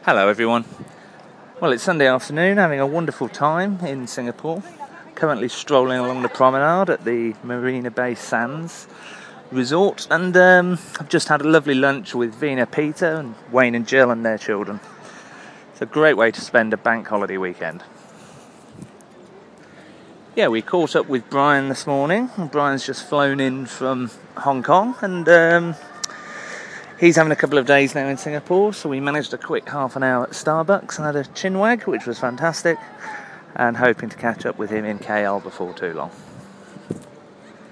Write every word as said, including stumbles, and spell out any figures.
Hello everyone. Well, it's Sunday afternoon, having a wonderful time in Singapore. Currently strolling along the promenade at the Marina Bay Sands resort, and um, I've just had a lovely lunch with Vina, Peter and Wayne and Jill and their children. It's a great way to spend a bank holiday weekend. Yeah, we caught up with Brian this morning. Brian's just flown in from Hong Kong, and um, he's having a couple of days now in Singapore, so we managed a quick half an hour at Starbucks and had a chinwag, which was fantastic, and hoping to catch up with him in K L before too long.